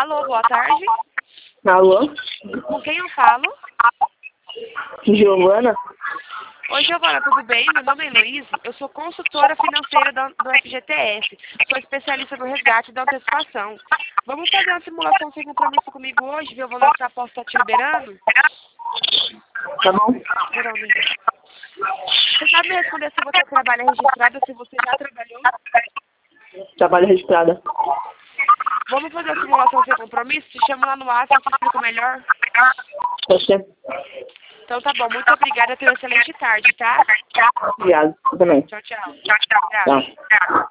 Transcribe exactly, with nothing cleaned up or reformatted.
Alô, boa tarde. Alô? Com quem eu falo? Giovana? Oi, Giovana, tudo bem? Meu nome é Heloísa, eu sou consultora financeira da- do F G T S, sou especialista no resgate da antecipação. Vamos fazer uma simulação sem compromisso comigo hoje, ver o valor que a aposta está te liberando? Tá bom? Geraldo. Você sabe me responder se você trabalha registrada, se você já trabalhou? Trabalho registrada. Vamos fazer a simulação sem compromisso? Te chamo lá no ar, eu te explico melhor. Pode ser? Então tá bom, muito obrigada, tenha uma excelente tarde, tá? Obrigado. Eu também. Tchau, tchau. Tchau.